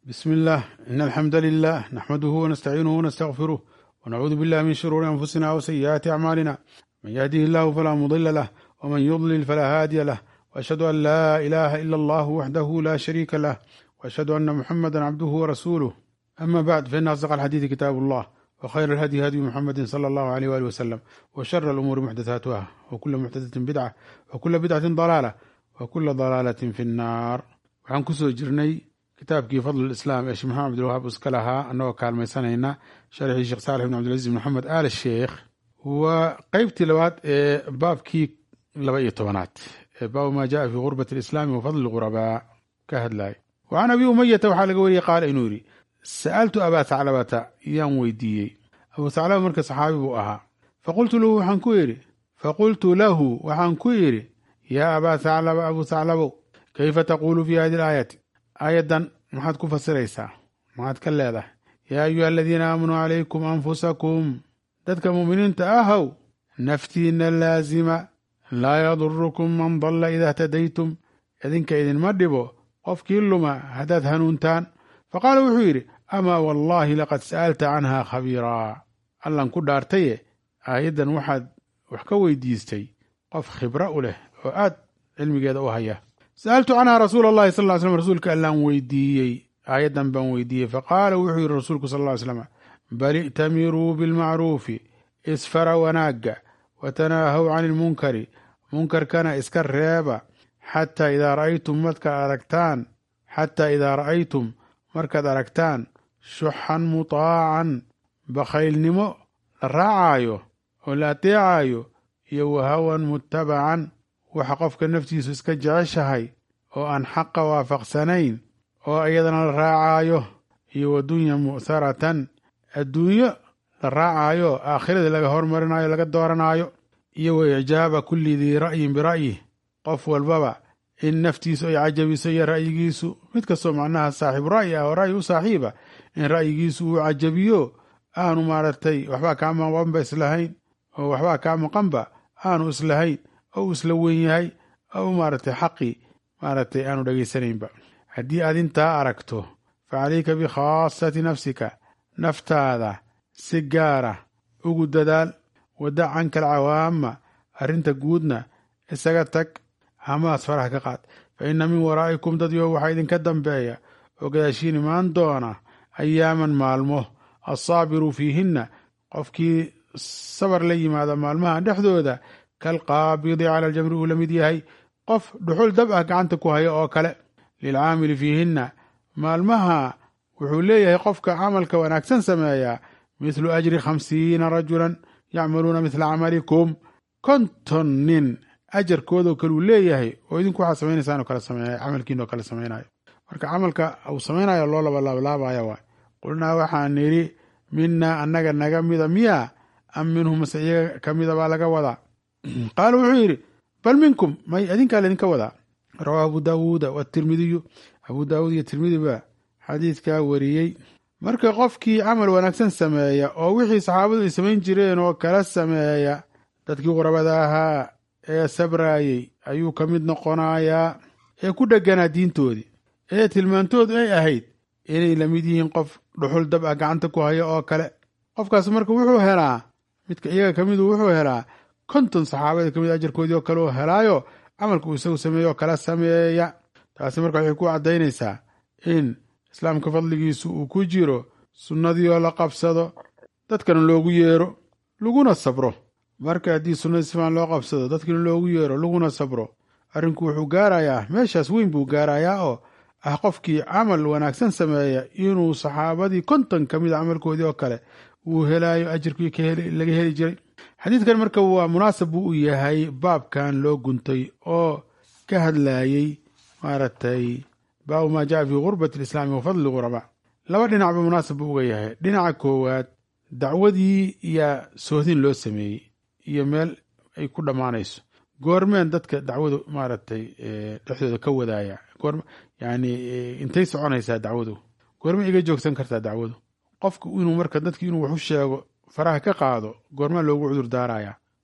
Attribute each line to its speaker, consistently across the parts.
Speaker 1: بسم الله إن الحمد لله نحمده ونستعينه ونستغفره ونعوذ بالله من شرور أنفسنا وسيئات أعمالنا من يهده الله فلا مضل له ومن يضلل فلا هادي له وأشهد أن لا إله إلا الله وحده لا شريك له وأشهد أن محمدا عبده ورسوله أما بعد فإن أصدق الحديث كتاب الله وخير الهدي هدي محمد صلى الله عليه وآله وسلم وشر الأمور محدثاتها وكل محدثة بدعة وكل بدعة ضلالة وكل ضلالة في النار. waxaan kusoo jirnay kitaabkii fadl islaam ee sheekh maxamed abdulwahaab iska lahaa annagoo kaalmaysanayna sharxii sheekh saalix ibn cabdilcaziz ibn maxamed aal sheekh waa qeybtii labaad ee baabkii 12 ee baabu maa jaa fi gurbati alislaami wa fadli lghurabaa ka hadlay. wacan abi umayata waxaa laga wariyey qaala inuu yidhi sa'altu abaa thaclabata yaan weydiiyey. abuu thaclaba marka saxaabi buu ahaa. faqultu lahu waxaan ku yidhi yaa abaa thaclaba abuu thaclabow kayfa taquulu fi hadi alaayati aayaddan maxaad ku fasiraysaa maxaad ka leedahay yaa ayuha aladiina aamanuu calaykum anfusakum dadka mu'miniinta ahow naftiinna laazima laa yadurukum man dalla idaa htadaytum idinka idinma dhibo qofkii luma haddaad hanuuntaan. faqaala wuxuu yidhi amaa wallaahi laqad sa'alta canhaa khabiiraa allan ku dhaartaye aayaddan waxaad wax ka weydiistay qof khibro u leh oo aad cilmigeeda u haya. sa'altu canhaa rasuula allahi sal ly slm rasuulka allaan weydiiyey aayaddan baan weydiiyey. faqaala wuxuu yidhi rasuulku sal ly slam bal i'tamiruu bilmacruufi isfara wanaagga watanaahaw cani ilmunkari munkarkana iska reeba xataa idaa ra'aytum markaad aragtaan shuxan mutaacan bakhaylnimo la raacaayo oo la ateecaayo iyo wahawan mutabacan waxa qofka naftiisu iska jeceshahay oo aan xaqa waafaqsanayn oo iyadana la raacaayo iyo wadunya mu'tharatan adduunyo la raacaayo aakhirada laga hormarinayo laga dooranaayo iyo wa ijaaba kulli dii ra'yin bira'yih qof walbaba in naftiisu ay cajabiso iyo ra'yigiisu mid kastoo macnaha saaxiib ra'yi ah oo ra'yi u saaxiiba in ra'yigiisu uu cajabiyo aanu maaragtay waxbaa kaa maqanba islahayn oo waxbaa kaa maqanba aanu islahayn oo isla weyn yahay oo maaragtay xaqii maaragtay aanu dhegaysanaynba. haddii aad intaa aragto fa calayka bikhaasati nafsika naftaada si gaara ugu dadaal wadac canka alcawaama arrinta guudna isaga tag hamaas faraha ka qaad. fa inna min waraa'ikum dad yo waxaa idinka dambeeya oo gadaashiin imaan doona ayaaman maalmo assaabiru fiihinna qofkii sabar la yimaada maalmaha dhexdooda kalqaabidi cala aljamri uu la mid yahay qof dhuxul dab ah gacanta ku haya oo kale. lilcaamili fiihinna maalmaha wuxuu leeyahay qofka camalka wanaagsan sameeyaa mithlu ajri 50 rajulan yacmaluuna mithla camalikum 50 nin ajarkoodoo kale uu leeyahay oo idinku waxaad samaynaysaan oo kale sameeya camalkiinoo kale samaynayo. marka camalka uu samaynayo loo labalaabaaya waay. qulnaa waxaan nidhi minaa annaga naga mida miyaa am minhum mase iyaga ka mida baa laga wadaa. qaala wuxuu yidhi bal minkum may adinkaa laydinka wadaa. rawaa abu daawuuda watirmidiyu abuu daawuud iyo tirmidi baa xadiidkaa wariyey. marka qofkii camal wanaagsan sameeya oo wixii saxaabadu ay samayn jireen oo kala sameeya dadkii qurabada ahaa ee sabraayey ayuu ka mid noqonayaa ee ku dhegganaa diintoodii ee tilmaantoodu ay ahayd inay la mid yihiin qof dhuxul dab ah gacanta ku haya oo kale. qofkaas marka wuxuu helaa midka iyaga ka midu wuxuu helaa 50 saxaabada ka mid ajarkoodii oo kale oo helaayo camalka uu isagu sameeyo oo kala sameeya. taasi marka waxay ku caddaynaysaa in islaamka fadligiisu uu ku jiro sunnadii oo la qabsado dadkana loogu yeero laguna sabro. marka haddii sunnadii si fiican loo qabsado dadkana loogu yeero laguna sabro arrinku wuxuu gaarayaa meeshaas weyn buu gaarayaa oo ah qofkii camal wanaagsan sameeya inuu saxaabadii 50 ka mid a camalkoodii oo kale uu helaayo ajirkii laga heli jiray. xadiidkan marka waa munaasab buu u yahay baabkan loo guntay oo ka hadlayey maaragtay baabu maa jaa fi gurbati alislaami wa fadli ghurabaa. laba dhinacba munaasab buu uga yahay. dhinaca koowaad dacwadii iyo sohdin loo sameeyey iyo meel ay ku dhammaanayso. goormeen dadka dacwadu maaragtay dhexdooda ka wadaaya yani intay soconaysaa dacwadu goorma iga joogsan kartaa dacwadu. qofku inuu marka dadki inuu wax u sheego faraha ka qaado goormaa loogu cudur daarayaa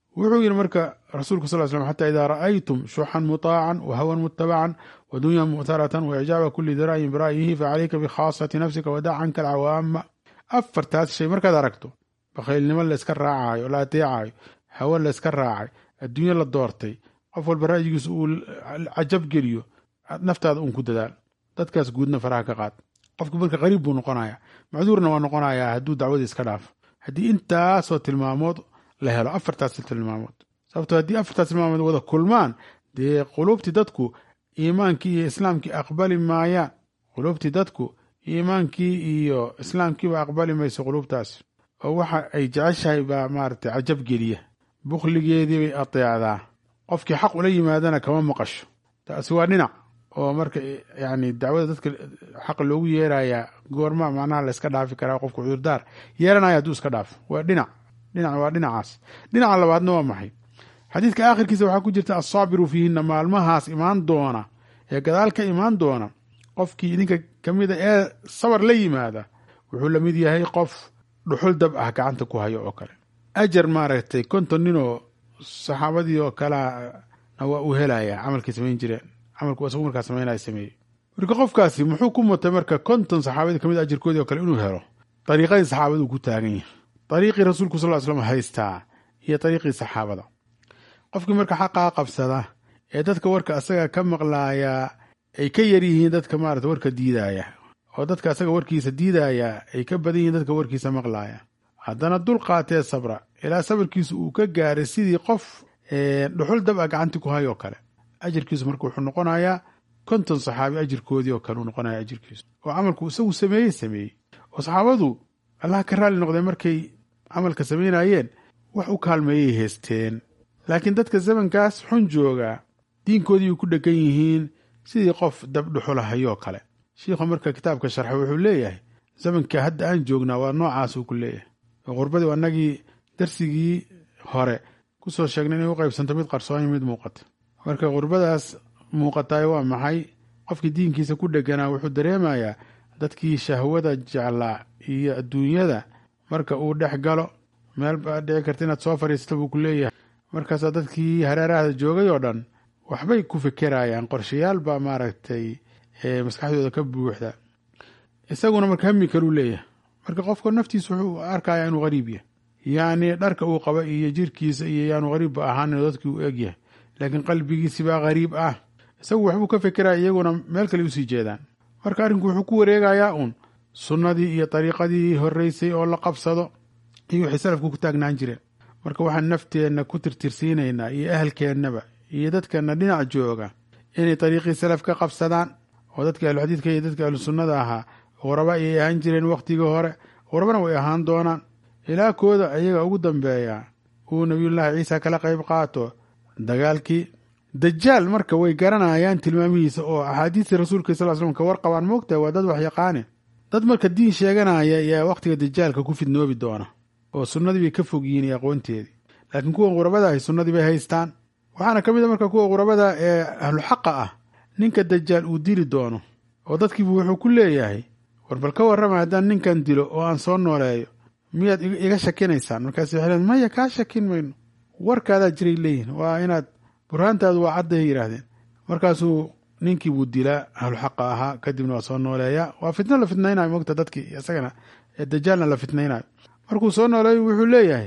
Speaker 1: wuxuu yidhi marka rasuulku sal slam xataa idaa ra'aytum shuxan mutaacan wa hawan mutabacan wa dunyan mu'taratan wa ijaaba kuli dira'yin bira'yihi facalayka bikhaasati nafsika wadac canka alcawaama. afartaas shay markaad aragto, bakhaylnimo layska raacayo, la ateecayo, hawa layska raacay, adduunyo la doortay, qof walba ra'yigiisa uu cajab geliyo, naftaada uun ku dadaal, dadkaas guudna faraha ka qaad. qofku marka qariib buu noqonaya, macduurna waa noqonayaa hadduu dacwadii iska dhaafo. haddii intaasoo tilmaamood la helo, afartaas tilmaamood, sababto haddii afartaas tilmaamood wada kulmaan, dee quluubtii dadku iimaankii iyo islaamkii aqbali maayaan. quluubtii dadku iimaankii iyo islaamkiiba aqbali mayso quluubtaas, oo waxa ay jeceshahay baa maaragtay cajab geliya, bukhligeedii bay ateecdaa, qofkii xaq ula yimaadana kama maqasho. taasi waa dhinac oo marka yani dacwada dadka xaq loogu yeerayaa goorma macnaha la iska dhaafi karaa, qofku cudurdaar yeelanaya hadduu iska dhaafo. waa dhinac waa dhinacaas. dhinaca labaadna waa maxay? xadiidka aakhirkiisa waxaa ku jirta assaabiru fiihinna, maalmahaas imaan doona ee gadaal ka imaan doona, qofkii idinka ka mida ee sabar la yimaada wuxuu la mid yahay qof dhuxul dab ah gacanta ku hayo oo kale. ajar maaragtay 50 ninoo saxaabadii oo kalea waa uu helayaa camalkii samayn jireen, camalku isagu markaa samaynaya sameeyey. marka qofkaasi muxuu ku mutay marka 50 saxaabadii kamid ajirkoodii oo kale inuu helo? dariiqadii saxaabadu ku taagan yahay, dariiqii rasuulku sal ll slam haystaa iyo dariiqii saxaabada. qofkii marka xaqaa qabsada ee dadka warka asaga ka maqlaaya ay ka yar yihiin dadka maarata warka diidaya, oo dadka asaga warkiisa diidaya ay ka badan yihiin dadka warkiisa maqlaaya, haddana dul qaatee sabra ilaa sabarkiisu uu ka gaaray sidii qof dhuxul dab a gacanti ku hayoo kale, ajirkiisu marka wuxuu noqonayaa 50 saxaabi ajirkoodii oo kale uu noqonaya ajirkiisu, oo camalku isagu sameeyey. oo saxaabadu allah ka raalli noqday markay camalka samaynayeen wax u kaalmeeyay haysteen. laakiin dadka zamankaas xun jooga diinkoodii ku dhegan yihiin sidii qof dab dhuxula hayoo kale. shiikhu marka kitaabka sharxa wuxuu leeyahay zamanka hadda aan joognaa waa noocaasuu ku leeyahay. oo qurbadii waa annagii darsigii hore ku soo sheegnay inay u qaybsanto mid qarsoon iyo mid muuqata. marka qurbadaas muuqataay waa maxay? qofkii diinkiisa ku dheganaa wuxuu dareemayaa dadkii shahwada jeclaa iyo adduunyada marka uu dhex galo, meel baa dhici karta inaad soo fadhiisato buu ku leeyahay. markaasaa dadkii hareeraha joogay oo dhan waxbay ku fekerayaan, qorshayaal baa maaragtay maskaxdooda ka buuxda. isaguna marka hami kaluu leeyahay. marka qofka naftiisa wuxuu arkaya inuu qariib yahay, yacni dharka uu qaba iyo jirkiisa iyo yaanu qariibba ahaan dadkii uu egyahay, laakiin qalbigiisi baa qariib ah. isagu waxbuu ka fekeraya, iyaguna meel kale usii jeedaan. marka arrinku wuxuu ku wareegayaa uun sunnadii iyo dariiqadii horreysay oo la qabsado iyo wixii salafku ku taagnaan jireen. marka waxaan nafteenna ku tirtirsiinaynaa iyo ahalkeennaba iyo dadkana dhinac jooga inay dariiqii salaf ka qabsadaan, oo dadka ahluxadiidka iyo dadka ahlu sunnada ahaa quraba ayay ahaan jireen wakhtigii hore, qurabana way ahaan doonaan ilaa kooda ayaga ugu dambeeya uu nabiyullaahi ciisa kala qayb qaato dagaalkii dajaal. marka way garanayaan tilmaamihiisa oo axaadiistii rasuulka sal slam ka warqabaan. moogtahay waa dad wax yaqaane, dad marka diin sheeganaya yaa wakhtiga dajaalka ku fidnoobi doona, oo sunnadii bay ka fog yihiin iyo aqoonteedii. laakiin kuwan qurabada ahi sunnadii bay haystaan. waxaana ka mid a marka kuwa qurabada ee ahlu xaqa ah, ninka dajaal uu dili doono, oo dadkiibu wuxuu ku leeyahay war bal ka warrama haddaan ninkan dilo oo aan soo nooleeyo miyaad iga shakinaysaan? markaas waxay leeyiin maya kaa shakin mayno, warkaadaa jiray leeyihin, waa inaad burhaantaadu waa cadday yidhaahdeen. markaasuu ninkii buu dilaa ahlu xaqa ahaa, kadibna waa soo nooleeyaa. waa fitno la fitnaynayo mogta dadkii isagana ee dajaalna la fitnaynayo. markuu soo nooleeyo wuxuu leeyahay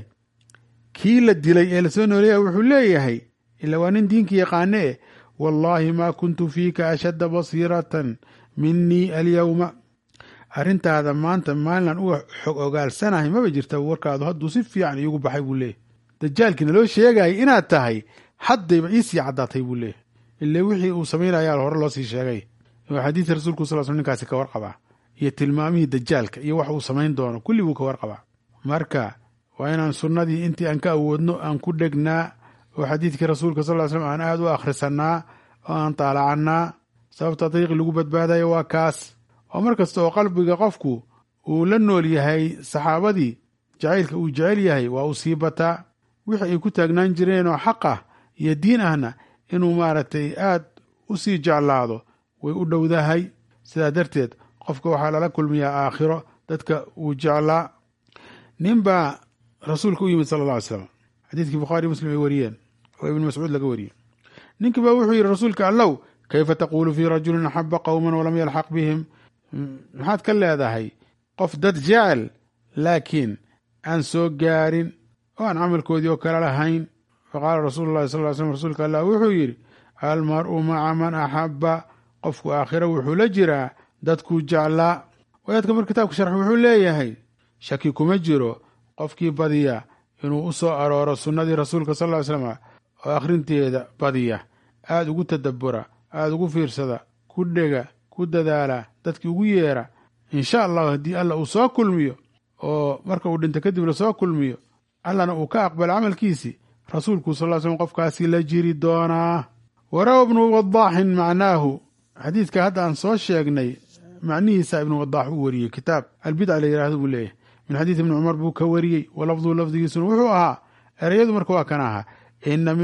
Speaker 1: kii la dilay ee lasoo nooleeya wuxuu leeyahay ila waa nin diinka yaqaane wallaahi maa kuntu fiika ashadda basiiratan minii alyawma. arrintaada maanta maalinaan uga xog ogaalsanahay maba jirta, warkaadu hadduu si fiican iigu baxay buu leeyahy. dajaalkiina loo sheegayay inaad tahay haddayba iisii caddaatay buu leeyahy. ile wixii uu samaynayaa hore loo sii sheegay. xadiidka rasuulku sal sl ninkaasi ka warqabaa, iyo tilmaamihii dajaalka iyo wax uu samayn doono kulli buu ka warqabaa. marka waa inaan sunnadii intii aan ka awoodno aan ku dhegnaa, oo xadiidkii rasuulka sal slam aan aad u akhrisannaa oo aan taalacannaa. sababta dariiqi lagu badbaadayo waa kaas. oo mar kasta oo qalbiga qofku uu la nool yahay saxaabadii, jacaylka uu jecel yahay waa uu sii bataa. wixii ay ku taagnaan jireen oo xaq ah iyo diin ahna inuu maaragtay aad u sii jeclaado way u dhowdahay. sidaa darteed qofka waxaa lala kulmiyaa aakhiro dadka uu jeclaa. nin baa rasuulka u yimid sala alla alay slam, xadiidkii bukhaari muslim ay wariyeen oo ibn mascuud laga wariyey. ninkii baa wuxuu yidhi rasuulka allow kayfa taquulu fii rajulin axaba qowman walam yalxaq bihim, maxaad ka leedahay qof dad jecel laakiin aan soo gaarin oo aan camalkoodii oo kale lahayn. faqaala rasuulu llahi sal ly slm rasuulka allah wuxuu yidhi almar'u maca man axaba, qofku aakhira wuxuu la jiraa dadkuu jeclaa. wadaadka mar kitaabka sharx wuxuu leeyahay shaki kuma jiro qofkii badiya inuu u soo arooro sunnadii rasuulka sal ly slm oo akhrinteeda badiya, aada ugu tadabbura, aada ugu fiirsada, ku dhega, ku dadaala, dadkii ugu yeera. insha allahu haddii alla uu soo kulmiyo oo marka uu dhinto kadib la soo kulmiyo allana uu ka aqbalo camalkiisii, rasuulku sal slm qofkaasi la jiri doonaa. warawa ibnu wadaaxin macnaahu, xadiidka hadda aan soo sheegnay macnihiisa ibnu wadaax uu wariyey, kitaab albidca la yidhaahdo buu leeyahay. min xadiid ibni cumar buu ka wariyey, walafduhu lafdigiisuna wuxuu ahaa, ereyadu marka waa kan ahaa, ina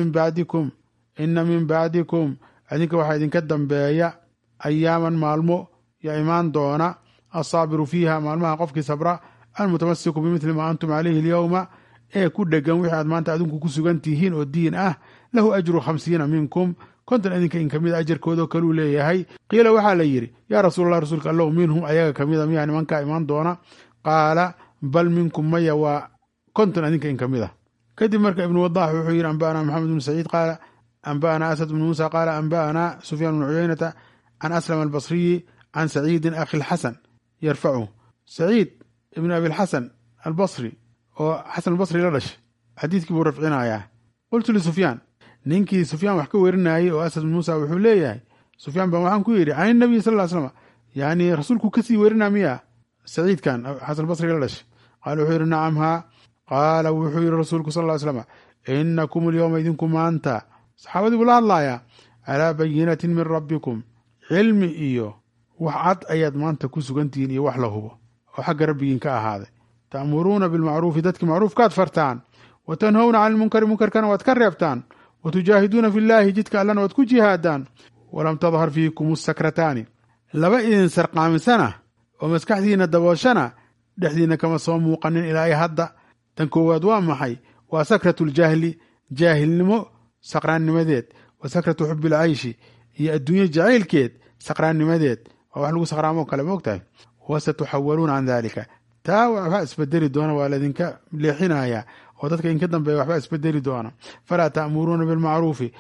Speaker 1: min bacdikum adinka waxaa idinka dambeeya ayaaman maalmo ya imaan doona, asaabiru fiiha maalmaha qofkii sabra, almutamasiku bimithli maa antum calayhi alyowma, ee ku dhegan wixii aad maanta adinku ku sugan tihiin oo diin ah, lahu ajru 50 minkum, 50 idinka in kamida ajarkoodoo kaluu leeyahay. qiila waxaa la yidhi yaa rasuulallah rasuulka allow minhum ayaga kamida miyaa nimankaa imaan doona? qaala bal minkum maya waa 50 idinka in kamida. kadib marka ibnu wadaax wuxuu yidhi anba'ana maxamed bnu saciid qaala anba'ana asad bnu muusa qaala anba'ana sufyaan bnu cuyaynata can aslam albasriyi can saciidin akhi lxasan yarfacu. saciid ibn abi lxasan albasri oo xasan albasri la dhashay xadiidkii buu rafcinayaa. qultu lisufyaan, ninkii sufyaan wax ka werinayey oo asad bnu muusa wuxuu leeyahay sufyaan baan waxaan ku yidhi can inabiy sal ly slam, yani rasuulku kasii werinaa miya saciidkan xasan albasri la dhashay? qaala wuxuu yidhi nacam haa. qaala wuxuu yidhi rasuulku sal ly slam inakum alyowma idinku maanta, saxaabadii buu la hadlayaa, calaa bayinatin min rabbikum, cilmi iyo wax cad ayaad maanta ku sugantihiin iyo wax la hubo oo xagga rabbigiin ka ahaaday. ta'muruuna bilmacruufi dadki macruufkaad fartaan, wa tanhowna cani lmunkari munkarkana waad ka reebtaan, wa tujaahiduuna fi llaahi jidka allana waad ku jihaadaan. walam tadhar fiikum sakrataani, laba idin sarqaamisana oo maskaxdiinna dabooshana dhexdiinna kama soo muuqanin ilaa ay hadda. tan koowaad waa maxay? waa sakratu ljahli, jaahilnimo saqraannimadeed, wa sakratu xubi lcayshi, iyo adduunye jacaylkeed saqraannimadeed, waa wax lagu saqraamoo kale moogtahay. wasatuxawaluuna can daalika, taa waxbaa isbedeli doona, waa laydinka leexinaya oo dadka inka dambeeya waxbaa isbedeli doona. falaa ta'muruuna bilmacruufi,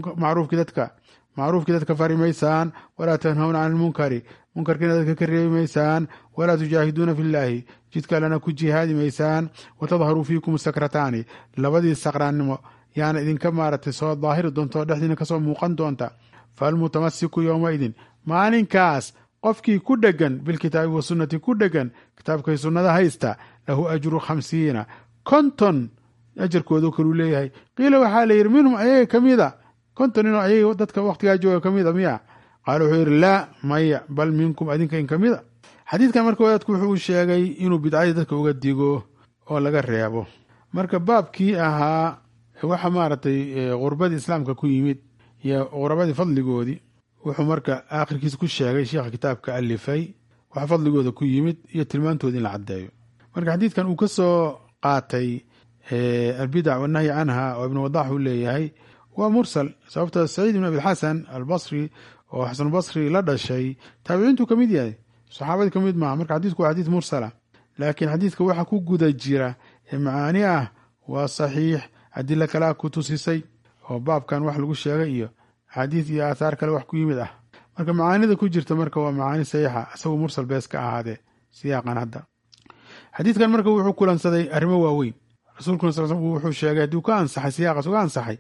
Speaker 1: macruufkii dadka fari maysaan, walaa tanhawna can ilmunkari, munkarkiina dadka ka reebi maysaan, walaa tujaahiduuna fi llaahi jidka allana ku jihaadi maysaan. watadharuu fiikum sakrataani, labadii saqraannimo yaana idinka maaragtay soo daahiri doonta oo dhexdiina kasoo muuqan doonta. falmutamasiku yowmaidin, maalinkaas qofkii ku dhegan bilkitaabi wa sunnati ku dhegan, kitaabkay sunnada haysta, lahu ajru 50, 50 ajarkoodu kaluu leeyahay. qiila waxaa la yidhi minhum ayaga kamida 50 inoo ayaga dadka waktigaa jooga kamida miya? qaala wuxuu yidhi laa maya, bal minkum adinka in kamida. xadiidkan marka wadaadku wuxuu sheegay inuu bidcadii dadka uga digo oo laga reebo. marka baabkii ahaa waxa maaragtay qurbadii islaamka ku yimid iyo qurabadii fadligoodii, wuxuu marka aakhirkiisa ku sheegay sheekha kitaabka alifay waxa fadligooda ku yimid iyo tilmaantooda in la caddeeyo. marka xadiidkan uu ka soo qaatay albidac wanahyi canha oo ibnu wadax uu leeyahay waa mursal, sababta saciid ibn abilxasan albasri oo xasanulbasri la dhashay taabiciintuu ka mid yahay, saxaabadii ka mid maaha. marka xadiidku waa xadiid mursala, laakiin xadiidka waxa ku guda jira ee macaani ah waa saxiix, adila kalea ku tusisay oo baabkan wax lagu sheegay iyo axaadiis iyo aathaar kale wax ku yimid ah. marka macaanida ku jirta marka waa macaani saxiixa, isagoo mursal bees ka ahaadee siyaaqan hadda. xadiidkan marka wuxuu kulansaday arrimo waaweyn. rasuulkuna sal wuxuu sheegay hadduu ka ansaxay siyaaqaas uga ansaxay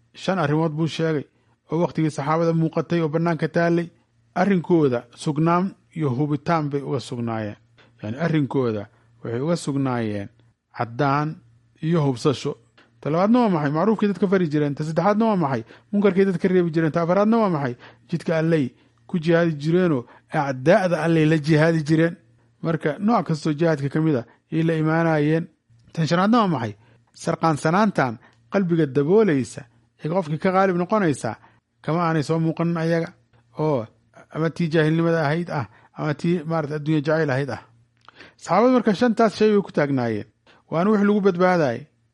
Speaker 1: 5 arrimood buu sheegay oo wakhtigii saxaabada muuqatay oo bannaanka taallay. arrinkooda sugnaan iyo hubitaan bay uga sugnaayeen, yani arrinkooda waxay uga sugnaayeen caddaan iyo hubsasho. ta labaadna waa maxay? macruufkii dadka fari jireen. ta saddexaadna waa maxay? munkarkii dadka reebi jireen. ta afaraadna waa maxay? jidka allay ku jihaadi jireenoo acdaa'da allay la jihaadi jireen. marka nooc kastoo jihaadka ka mid a yay la imaanayeen. tan shanaadna waa maxay? sarqaansanaantan qalbiga daboolaysa ee qofkii ka qaalib noqonaysa kama aanay soo muuqanin ayaga oo ama tii jaahilnimada ahayd ah ama tii maarata adduunya jacayl ahayd ah. saxaabada marka 5taas shay bay ku taagnaayeen, waana wix lagu badbaadayay.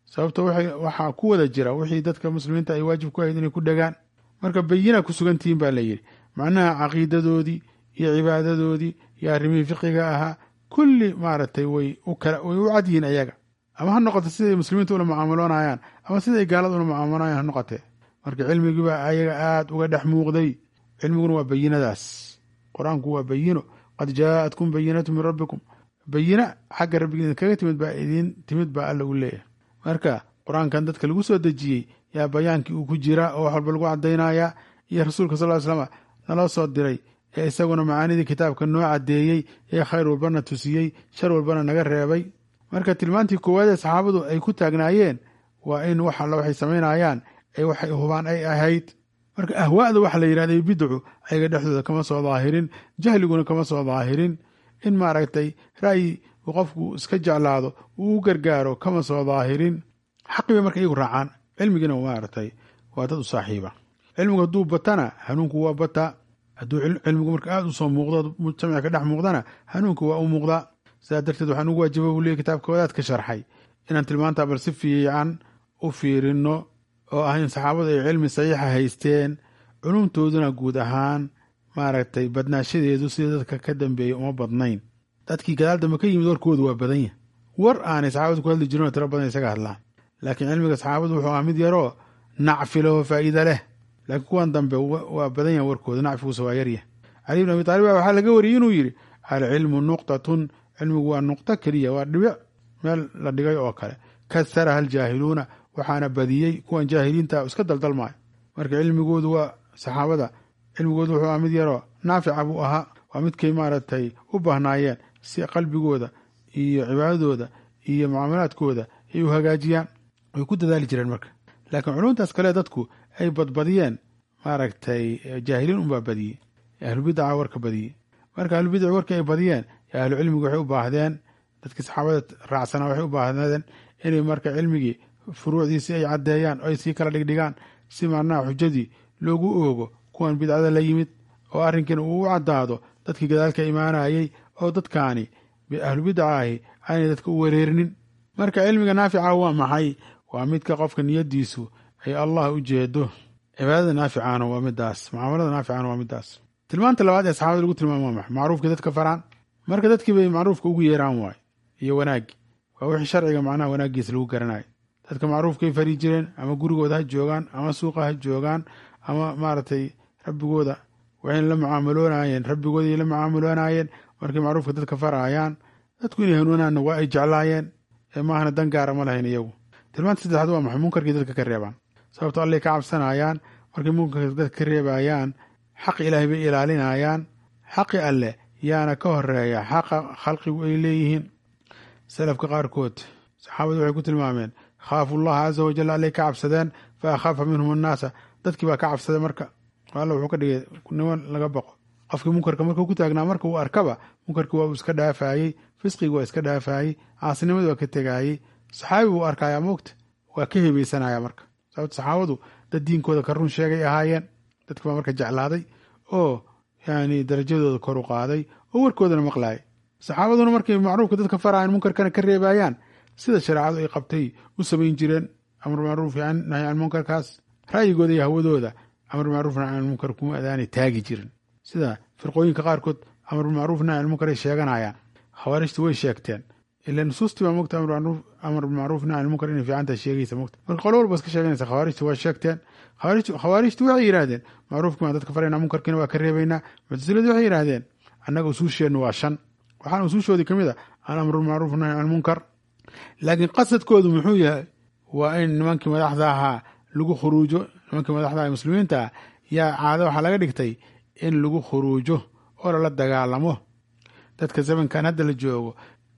Speaker 1: sababto waxaa ku wada jira wixii dadka muslimiinta ay waajib ku ahayd inay ku dhagaan. marka bayina ku sugantihiin baa la yidhi, macnaha caqiidadoodii iyo cibaadadoodii iyo arrimihii fiqiga ahaa kulli maaragtay way u cad yihiin ayaga, ama ha noqoto siday muslimiinta ula mucaamaloonayaan ama siday gaalada ula mucaamaloonayaan ha noqotee. marka cilmigii baa ayaga aad uga dhex muuqday. cilmiguna waa bayinadaas, qur-aanku waa bayino, qad jaa'atkum bayinatu min rabbikum, bayina xagga rabbigiin kaga timid baa alla u leeyahay. marka qur-aankan dadka lagu soo dejiyey yaa bayaankii uu ku jiraa oo wax walba lagu caddaynaya, iyo rasuulka sal ly slam naloo soo diray ee isaguna macaanidii kitaabka noo caddeeyey ee khayr walbana tusiyey, shar walbana naga reebay. marka tilmaantii koowaad ee saxaabadu ay ku taagnaayeen waa in wax alla waxay samaynayaan ee waxay hubaan ay ahayd. marka ahwaa'da waxa la yidhahday bidcu ayaga dhexdooda kama soo daahirin, jahliguna kama soo daahirin. in maaragtay ra'yi uu qofku iska jeclaado uu u gargaaro kama soo daahirin. xaqi bay marka iyagu raacaan, cilmigiina maaragtay waa dad u saaxiiba. cilmigu hadduu batana hanuunku waa bata, hadduu cilmigu marka aada u soo muuqdo mujtamaca ka dhex muuqdana hanuunku waa u muuqdaa. sidaa darteed waxaan ugu waajibay buu leeyay kitaabka wadaadka sharxay inaan tilmaantaa bal si fiican u fiirino, oo ah in saxaabadu ay cilmi saxiixa haysteen, culumtooduna guud ahaan maaragtay badnaashadeedu sida dadka ka dambeeyey uma badnayn. dadkii gadaal dambe ka yimid warkoodu waa badan yahay, war aanay saxaabadu ku hadli jirin oo tiro badan isaga hadlaan. laakiin cilmiga saxaabadu wuxuu ahaa mid yaroo nacfi leh oo faa'iida leh, laakiin kuwan dambe waa badan yahay warkooda, nacfiguusa waa yaryah. cali ibn abi taalib waxaa laga wariyey inuu yidhi alcilmu nuqtatun, cilmigu waa nuqto keliya, waa dhibic meel la dhigay oo kale. kasaraha aljaahiluuna, waxaana badiyey kuwan jaahiliinta iska daldalmaayo. marka cilmigoodu waa saxaabada, cilmigoodu wuxuu ahaa mid yaroo naafica buu ahaa, waa midkay maaragtay u baahnaayeen si qalbigooda iyo cibaadadooda iyo mucaamalaadkooda ay u hagaajiyaan, way ku dadaali jireen. marka laakiin culumtaas kale dadku ay badbadiyeen maaragtay jaahiliin unbaa badiyey, ahlubidaca warka badiyey. marka ahlubidaci warkii ay badiyeen ahlu cilmigu waxay u baahdeen, dadkii saxaabada raacsanaa waxay u baahdeen inay marka cilmigii furuucdiisi ay caddeeyaan oo ay sii kala dhigdhigaan, si macnaha xujadii loogu oogo kuwan bidcada la yimid, oo arrinkiina uu u caddaado dadkii gadaalka imaanayey, oo dadkaani ahlubidaca ahi aanay dadka u wareerinin. marka cilmiga naafica waa maxay? waa midka qofka niyadiisu ay allah u jeedo. cibaadada naaficana waa midaas, mucaamalada naaficana waa midaas. tilmaanta labaad ee saxaabada lagu tilmaamo waa maxay? macruufkii dadka faraan. marka dadkii bay macruufka ugu yeeraan waay iyo wanaagii, waa wixii sharciga macnaha wanaaggiisa lagu garanayo. dadka macruufkay fari jireen, ama gurigooda ha joogaan, ama suuqa ha joogaan, ama maaragtay rabbigooda waxayna la mucaamaloonayeen, rabbigooday la mucaamaloonayeen. markay macruufka dadka faraayaan, dadku inay hanuunaanna waa ay jeclaayeen, ee maahana dan gaara ma lahayn iyagu. tilmaanta saddexaad waa maxay? munkarkii dadka ka reebaan, sababto allay ka cabsanayaan. markay munkarka dadka ka reebayaan, xaqi ilaahay bay ilaalinayaan. xaqi alleh yaana ka horeeya xaqa khalqigu ay leeyihiin. salafka qaarkood saxaabadu waxay ku tilmaameen khaafu llaha caza wajal, allay ka cabsadeen, fa akhaafa minhum annaasa, dadkii baa ka cabsaday. marka alla wuxuu ka dhigay niman laga baqo. qofkii munkarka markuu ku taagnaa, marka uu arkaba munkarkii waa uu iska dhaafayey, fisqigi waa iska dhaafayey, caasinimadii waa ka tegaayey. saxaabi buu arkayaa moogta, waa ka hebaysanaya. marka sababta saxaabadu dad diinkooda ka run sheegay ahaayeen, dadki baa marka jeclaaday oo yani darajadooda kor u qaaday oo warkoodana maqlaayay. saxaabaduna markay macruufka dadka faraayan, munkarkana ka reebayaan, sida shareecadu ay qabtay u samayn jireen. amar macruuf nahy can munkarkaas ra'yigooda iyo hawadooda, amar macruuf nahy can munkar kuma adaanay taagi jirin. sida firqooyinka qaarkood amar macruuf nahy can munkar ay sheeganayaan. khawaarijtu way sheegteen, ila nusuustii baa mogta amar macruuf nahy can munkar inay fiicantaa sheegaysa mogta. marka qolo walba iska sheeganaysa. khawaarijtu waa sheegteen. khawaarijtu waxay yidhaahdeen macruufkii waan dadka faraynaa, munkarkiina waa ka reebaynaa. muctasiladu waxay yidhaahdeen annaga usuusheennu waa 5, waxaana usuushoodii ka mid a alamru macruuf nahy can munkar. laakiin qasadkoodu muxuu yahay? waa in nimankii madaxda ahaa lagu khuruujo. nimankii madaxda aha muslimiinta ah yaa caado waxaa laga dhigtay in lagu khuruujo oo lala dagaalamo. dadka zamankan hadda la joogo,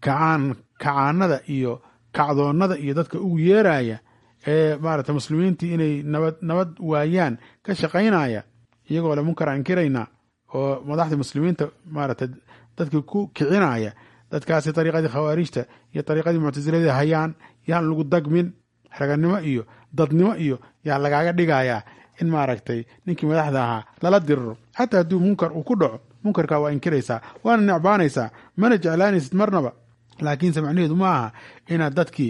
Speaker 1: kacaanada iyo kacdoonnada iyo dadka ugu yeeraya ee maarata muslimiintii inay nabad waayaan ka shaqaynaya, iyagoo le munkar inkirayna, oo madaxda muslimiinta maarata dadka ku kicinaya. dadkaasi dariiqadii khawaarijta iyo dariiqadii muctasiladii hayaan, yaan lagu dagmin. raganimo iyo dadnimo iyo yaa lagaaga dhigayaa in maaragtay ninkii madaxda ahaa lala diriro. xataa hadduu munkar uu ku dhaco, munkarkaa waa inkiraysaa, waana necbaanaysaa, mana jeclaanaysid marnaba. laakiinse macnaheedu ma aha inaad dadkii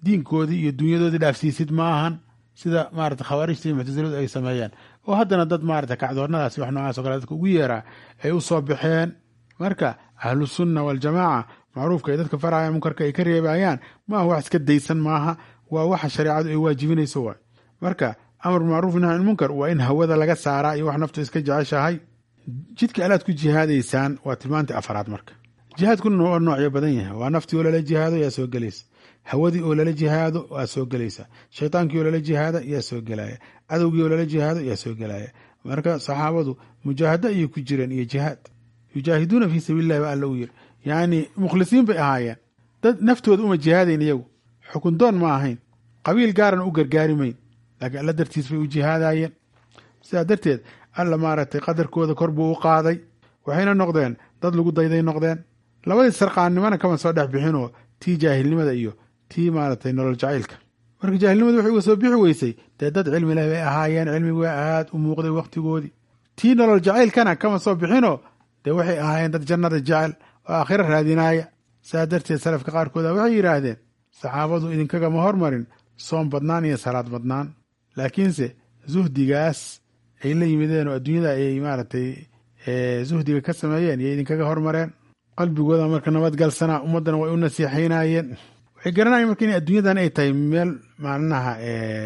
Speaker 1: diinkoodii iyo dunyadoodii dhaafsiisid ma ahan sida maarata khawaarijta iyo muctasiladu ay sameeyeen oo haddana dad maarata kacdoornadaasi wax noocaas o kale dadka ugu yeeraa ay u soo baxeen. marka ahlusunna waljamaaca macruufka ay dadka farayaan munkarka ay ka reebayaan maaha wax iska daysan maaha, waa waxa shareecadu ay waajibinayso waay. marka amar macruuf nahy can munkar waa in hawada laga saaraa iyo wax naftu iska jeceshahay. jidka alaad ku jihaadaysaan waa tilmaantii afaraad. marka jihaadkuna waa noocyo badan yahay, waa naftii oo lala jihaado yaa soo gelaysa, hawadii oo lala jihaado waa soo gelaysa, shaytaankii oo lala jihaada yaa soo gelaya, cadowgii oo lala jihaado yaa soo gelaya. marka saxaabadu mujaahado ayay ku jireen iyo jihaad, yujaahiduuna fii sabiilillahi ba alla u yiri, yacni mukhlisiin bay ahaayeen, dad naftooda uma jihaadayn iyagu, xukun doon ma ahayn, qabiil gaarana u gargaari mayn, laakiin alla dartiis bay u jihaadayeen. sidaa darteed alla maaragtay qadarkooda kor buu u qaaday, waxayna noqdeen dad lagu dayday noqdeen. labadii sarqaannimana kama soo dhex bixinoo tii jaahilnimada iyo tii maaragtay nolol jacaylka. marka jaahilnimadu waxay uga soo bixi weysay dee dad cilmi leh bay ahaayeen, cilmigu waa aad u muuqday wakhtigoodii. tii nolol jacaylkana kama soo bixinoo dee waxay ahaayeen dad jannada jecel oo aakhiro raadinaaya. saa darteed salafka qaarkooda waxay yidhaahdeen saxaabadu idinkagama hormarin soom badnaan iyo salaad badnaan, laakiinse zuhdigaas ay la yimideen oo adduunyada ay maaragtay zuhdiga ka sameeyeen iyo idinkaga hormareen. qalbigooda marka nabadgalsanaa, ummaddana way u nasiixaynayeen. waxay garanayeen marka in adduunyadan ay tahay meel maalinaha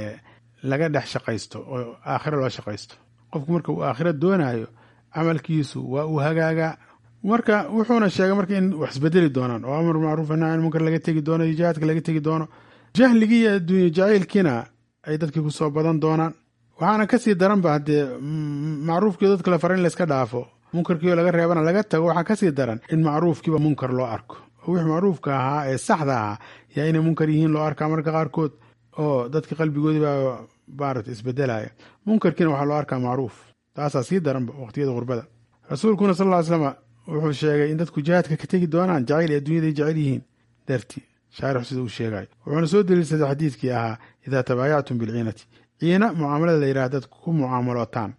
Speaker 1: laga dhex shaqaysto oo aakhiro loo shaqaysto. qofku marka uu aakhiro doonaayo camalkiisu waa uu hagaagaa. marka wuxuuna sheegay marka in wax isbedeli doonaan oo amar macruuf nahy can munkar laga tegi doono iyo jihaadka laga tegi doono. jahligii iyo adduunye jacaylkiina ay dadkii ku soo badan doonaan. waxaana kasii daranba haddee macruufkii dadka la fara in layska dhaafo, munkarkiioo laga reebana laga tago, waxaa kasii daran in macruufkiiba munkar loo arko oo wix macruufka ahaa ee saxda ahaa yaa inay munkar yihiin loo arkaa marka qaarkood, oo dadka qalbigoodii baa maarata isbedelaya. munkarkiina waxaa loo arkaa macruuf, taasaa sii daranba waqtiyada qurbada. rasuulkuna sal ll ly slam wuxuu sheegay in dadku jihaadka ka tegi doonaan jacayl ee adduunyada ay jecel yihiin dartii, shaarix sida uu sheegayo. wuxuuna soo daliilsaday xadiidkii ahaa idaa tabaayactum bilciinati, ciina mucaamalada la yidhaha dadku ku mucaamalootaan.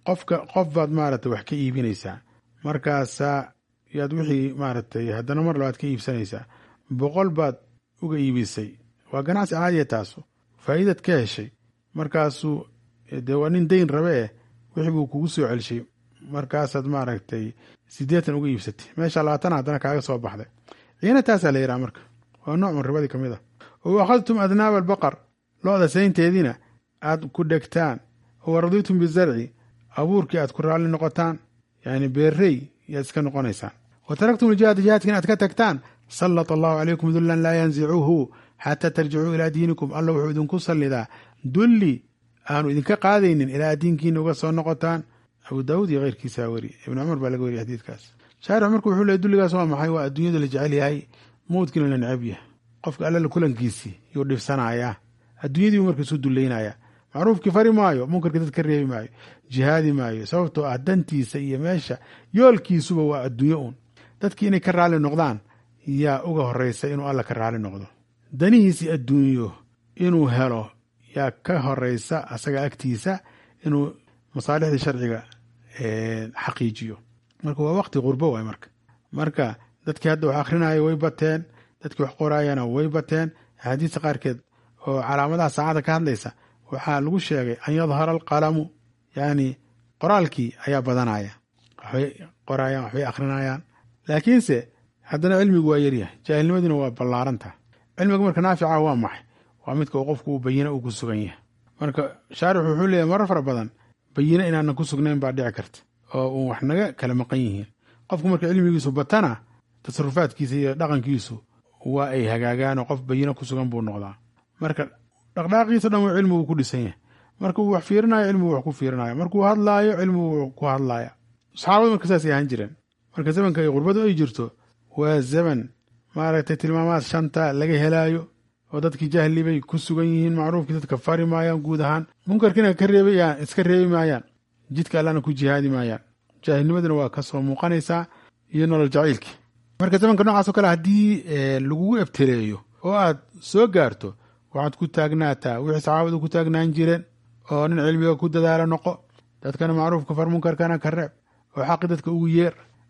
Speaker 1: qof baad maaragtay wax ka iibinaysaa, markaasaa yaad wixii maaragtay haddana mar labaad ka iibsanaysaa. 100 baad uga iibisay, waa ganacsi caadiya taasu, faa'iidad ka heshay. markaasuu dee waa nin dayn rabe eh, wixii buu kugu soo celshay, markaasaad maaragtay 80 uga iibsatay, meesha 20 haddana kaaga soo baxday. ciina taasaa la yidhaha marka, waa nooc min ribadii ka mid ah. oo akhadtum adnaaba albaqar, lo-da saynteediina aad ku dhegtaan. oo radiitum bizarci, abuurkii aad ku raalli noqotaan, yani beerrey yaad iska noqonaysaan. wa taraktum aljihaada, jihaadkiina aad ka tagtaan. sallata allahu calaykum dullan laa yanzicuhu xataa tarjicuu ilaa diinikum, alla wuxuu idinku sallidaa dulli aanu idinka qaadaynin ilaa diinkiina uga soo noqotaan. abu daawuud iyo keyrkiisaa weri, ibnu cumar baa laga weriya xadiidkaas. shaarix marka wuxuu leey dulligaas waa maxay? waa adduunyada la jecel yahay, mawdkiina la necab yahay. qofka alla la kulankiisii yuu dhibsanayaa, adduunyadii buu marka isu dullaynaya. macruufkii fari maayo, munkarkii dad ka reebi maayo, jihaadi maayo, sababtoo ah dantiisa iyo meesha yoolkiisuba waa adduunyo uun. dadkii inay ka raalli noqdaan yaa uga horraysa inuu alla ka raalli noqdo. danihiisii adduunyo inuu helo yaa ka horraysa asaga agtiisa inuu masaalixdii sharciga xaqiijiyo. marka waa waqti qurbo waay. marka dadkii hadda wax akhrinayo way bateen, dadkii wax qoraayana way bateen. axaadiista qaarkeed oo calaamadaha saacada ka hadlaysa waxaa lagu sheegay an yadhara alqalamu, yani qoraalkii ayaa badanaya, waxbay qorayaan, waxbay akrinayaan. laakiinse haddana cilmigu waa yaryahay, jaahilnimaduna waa ballaarantaha. cilmiga marka naafica waa maxay? waa midka uu qofku bayina uu ku sugan yahay. marka shaarix wuxuu leeyahay marar fara badan bayina inaanan ku sugnayn baa dhici karta oo uun wax naga kala maqan yihiin. qofku marka cilmigiisu batana tasarufaadkiisa iyo dhaqankiisu waa ay hagaagaan oo qof bayina ku sugan buu noqdaa. marka dhaqdhaaqiisa dhan waa cilmigu ku dhisan yahay. markuu wax fiirinayo cilmigu wax ku fiirinayo, markuu hadlaayo cilmigu ku hadlaaya. saxaabadu marka saasay ahaan jireen. marka zamanka ay qurbadu ay jirto waa zaman maaragtay tilmaamaad 5 laga helaayo oo dadkii jahli bay ku sugan yihiin, macruufkii dadka fari maayaan, guud ahaan munkarkiina iska reebi maayaan, jidka allana ku jihaadi maayaan. jaahilnimaduna waa kasoo muuqanaysaa iyo nolol jacaylkii. marka zamanka noocaas oo kale haddii lagugu ebteleeyo oo aad soo gaarto, waxaad ku taagnaataa wixii saxaabadu ku taagnaan jireen, oo nin cilmiga ku dadaala noqo, dadkana macruufka far munkarkana ka reeb, oo xaqi dadka ugu yeer,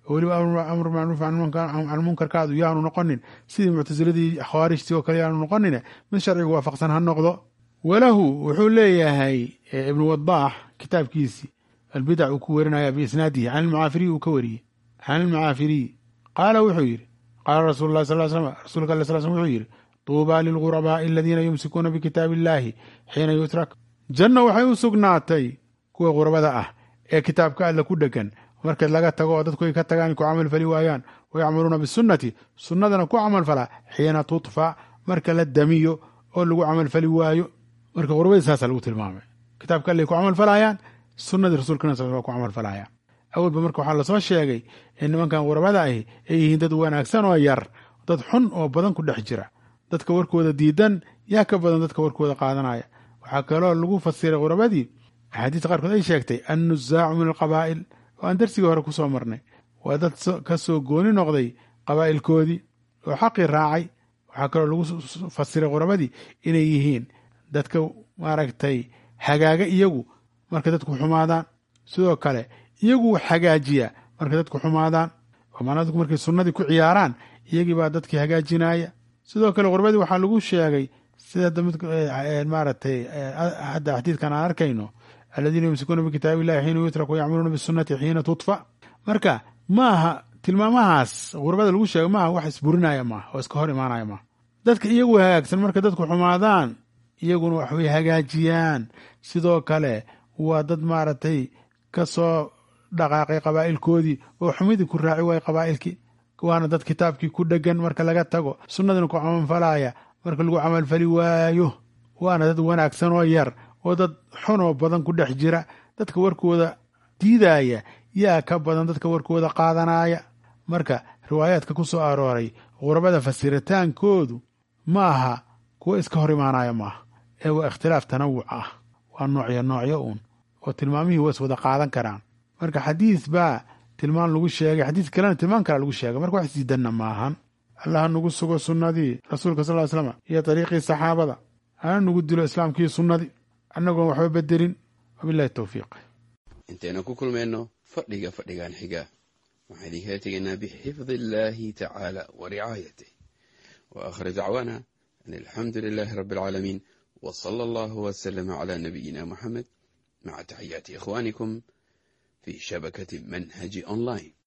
Speaker 1: weliba amru macruuf can munkarkaadu yaanu noqonin sidii muctasiladii khawaarijtii oo kale yaanu noqonin mid sharciga waafaqsan ha noqdo. walahu wuxuu leeyahay ibnu wadaax kitaabkiisii albidac uu ku werinaya biisnaadihi can almacaafiriy uu ka wariyey can almacaafiriy qaala wuxuu yidhi qaala rasuulu lah sal slam rasuulka alle sal slm wuxuu yidhi tuubaa lilghurabaa'i aladiina yumsikuuna bikitaabi illaahi xiina yutrak janna waxay u sugnaatay kuwa ghurabada ah ee kitaabka alle ku dhegan marka laga tago oo dadku ay ka tagaan ku camal fali waayaan wayacmaluuna bisunnati sunnadana ku camal falaa xiina tudfa marka la damiyo oo lagu camal fali waayo. marka ghurabadii saasa lagu tilmaamay kitaabka alle ku camal falayaan sunnadii rasuulkana ku camal falayaan. awalba marka waxaa lasoo sheegay in nimankan ghurabada ahi ay yihiin dad wanaagsan oo yar, dad xun oo badan ku dhex jira. dadka warkooda diidan yaa ka badan dadka warkooda qaadanaya. waxaa kaloo lagu fasiray ghurabadii axaadiista qaarkood ay sheegtay annuzaacu min alqabaa'il oo aan darsigii hore ku soo marnay, waa dad ka soo gooni noqday qabaa'ilkoodii oo xaqii raacay. waxaa kaloo lagu fasiray ghurabadii inay yihiin dadka maaragtay hagaaga iyagu marka dadku xumaadaan, sidoo kale iyagu hagaajiya marka dadku xumaadaan. oo macnaa dadku markay sunnadii ku ciyaaraan iyagii baa dadkii hagaajinaya. sidoo kale ghurabadii waxaa lagu sheegay sida maaragtay hadda xadiidkan aan arkayno aladiina yumsikuuna bikitaabi illahi xiina yutrak wayacmaluuna bisunnati xiina tudfa. marka maaha tilmaamahaas ghurabada lagu sheego maaha wax isburinaya maaha oo iska hor imaanaya maaha. dadka iyagu hagaagsan marka dadku xumaadaan iyaguna waxbay hagaajiyaan. sidoo kale waa dad maaragtay ka soo dhaqaaqay qabaa'ilkoodii oo xumidii ku raaci waayey qabaa'ilkii. waana dad kitaabkii ku dhegan marka laga tago, sunnadina ku camalfalaya marka lagu camalfali waayo. waana dad wanaagsan oo yar oo dad xun oo badan ku dhex jira. dadka warkooda diidaya yaa ka badan dadka warkooda qaadanaya. marka riwaayaadka ku soo arooray ghurabada fasiritaankoodu ma aha kuwa iska hor imaanaya maaha, ee waa ikhtilaaf tanawuc ah, waa noocyo uun oo tilmaamihii waa is wada qaadan karaan. marka xadiis baa tilmaan lagu sheegay, xadiis kalena tilmaan kala lagu sheegay, marka wax isdiidanna maahan. allaha nagu sugo sunnadii rasuulka sal slam iyo dariiqii saxaabada, hana nagu dilo islaamkii sunnadii annagoon waxba bedelin. wabilahi towfiiq.
Speaker 2: intayna ku kulmayno fadhigan xiga waxaan idinkaga tegaynaa bixifdi illaahi tacaala wa ricaayatih wa aakhir dacwaana an alxamdu lilaahi rabbi alcaalamiin wa sala allahu wasalama calaa nabiyina muxamed maca taxiyaati ikhwaanikum fi shabakati manhaji online.